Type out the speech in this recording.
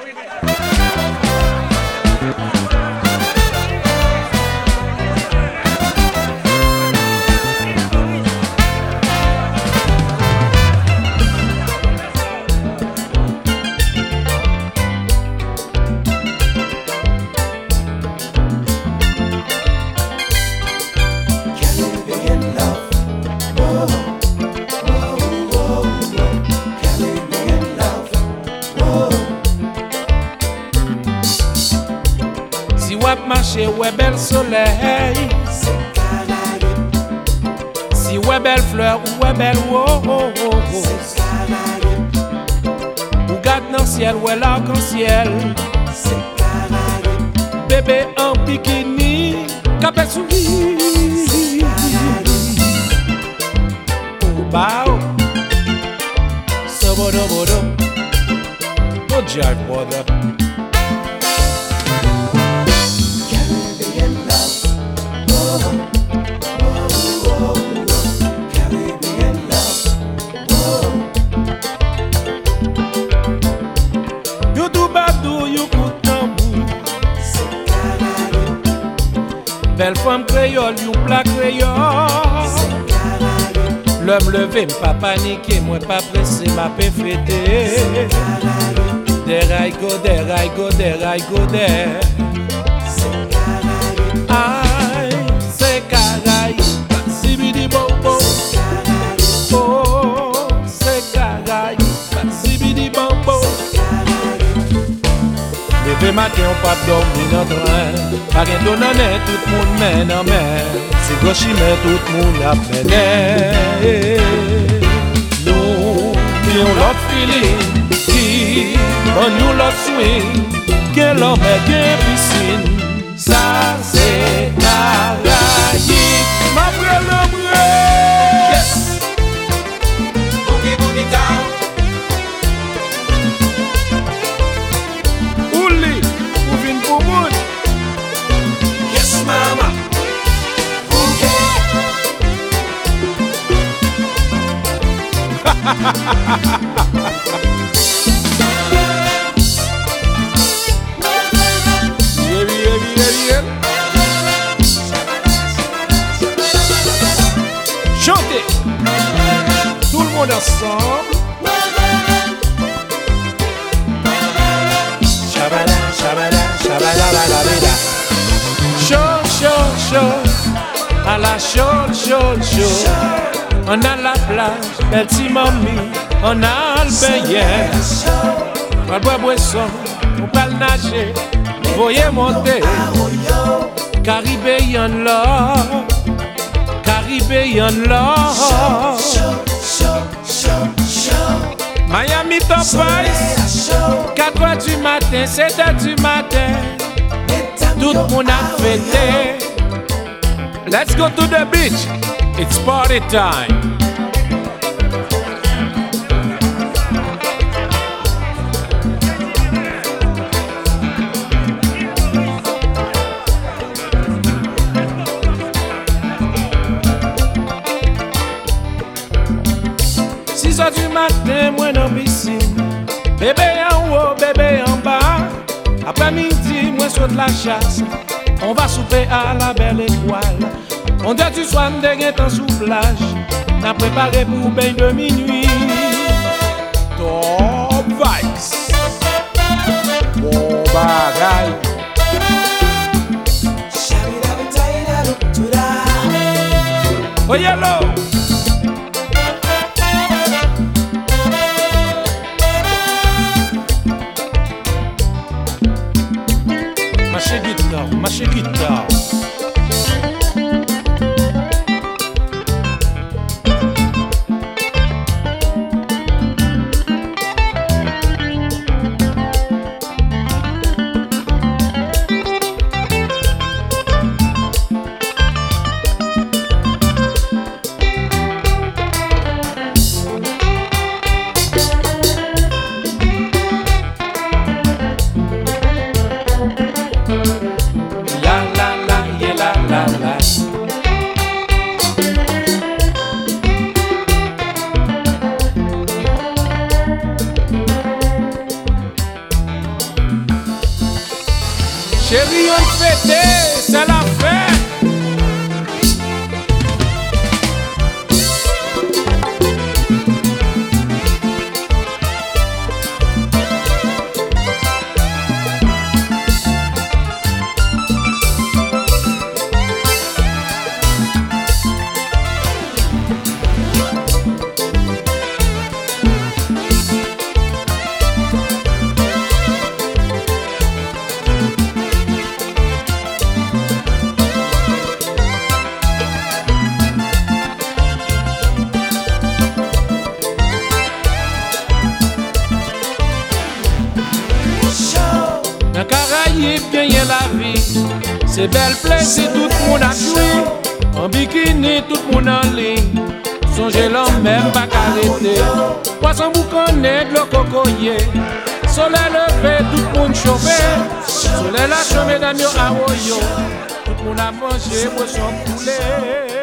Marcher, ouais, bel soleil. C'est Caraïbe. Si ouais, belle fleur, ouais, belle oh, oh, oh, oh. C'est Caraïbe. Ou garde dans le ciel, ouais, l'arc-en-ciel. C'est Caraïbe. Bébé en bikini, capé souris. C'est Caraïbe. Oh, bao. Sobodo, bodo. Oh, jive, brother. Belle femme créole, you plat créole. C'est Caraïbe. L'homme levé, m'pas paniqué, moi pas pressé, m'a pas fêté. C'est Caraïbe. There I go, there I go, there I go, there. C'est Caraïbe. Aïe, c'est Caraïbe. Sibidi bobo. C'est Caraïbe. Oh, c'est Caraïbe. Sibidi bobo. C'est Caraïbe. Levé matin, on pas dormir dans le train. Pas rien d'honneur, tout le monde mène en main. C'est gauche, mais tout le monde a mené. Nous, nous l'autre feeling, qui, on nous l'autre swing, que l'homme est bien piscine. Ça, c'est Caraïbe. Ma brûle, ma brûle. Yes. Boogie, boogie down. Ouli, ouvine pour moun. Yes, mama. Boogie. Chantez, tout le monde ensemble. Shabala, shabala, shabala, balabala. Chaud, chaud, chaud, à la chaude, chaude, chaude. On a la plage, petit mamie, on a le payet. On va boire boisson, on va nager, voyez monter. Caribbean love, Caribbean love. Miami Top Ice, 4h du matin, 7h du matin. Tout le monde a fêté. Let's go to the beach, it's party time. Du matin, moi dans piscine. Bébé en haut, bébé en bas. Après-midi, moi saute la chasse. On va souper à la belle étoile. On dit du soir, m'dégué en soufflage. N'a préparé pour bain de minuit. Top Vice. Bon bagaille. Oh yellow. Mâchez guitare. La la la. Chérie, on fête, c'est la fête. Dans Caraïbes, gagner la vie, c'est belle plaisir, tout le monde a joui. En bikini, tout le monde en ligne. Songez l'homme même pas arrêter. Poisson bouconné, de l'eau cocoyer. Soleil levé, tout le monde chauffé. Soleil la chauffé, mesdames, yo a woyo. Tout le monde a mangé, poisson poulet.